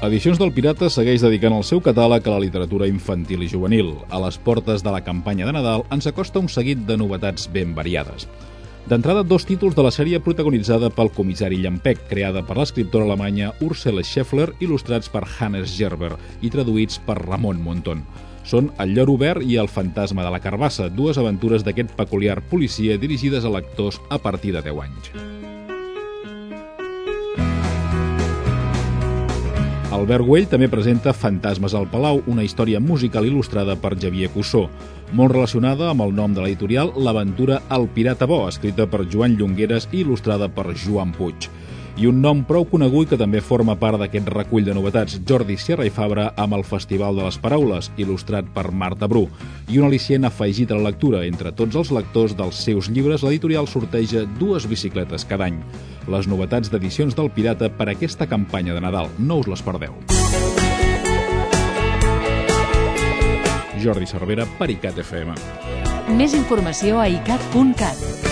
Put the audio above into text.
Edicions del Pirata segueix dedicant el seu catàleg a la literatura infantil i juvenil. A les portes de la campanya de Nadal ens acosta un seguit de novetats ben variades. D'entrada, 2 títols de la sèrie protagonitzada pel comissari Llampec, creada per l'escriptora alemanya Ursula Scheffler, il·lustrats per Hannes Gerber i traduïts per Ramon Monton. Són El lloro verd i El fantasma de la carbassa, 2 aventures d'aquest peculiar policia dirigides a lectors a partir de 10 anys. Albert Güell també presenta Fantasmes al Palau, una història musical il·lustrada per Xavier Cussó, molt relacionada amb el nom de l'editorial L'aventura El pirata bo, escrita per Joan Llongueres i il·lustrada per Joan Puig. I un nom prou conegut que també forma part d'aquest recull de novetats, Jordi Sierra i Fabra amb el Festival de les Paraules, il·lustrat per Marta Bru. I un al·licient afegit a la lectura. Entre tots els lectors dels seus llibres, l'editorial sorteja 2 bicicletes cada any. Les novetats d'edicions del Pirata per a aquesta campanya de Nadal. No us les perdeu. Jordi Cervera per ICAT FM. Més informació a icat.cat.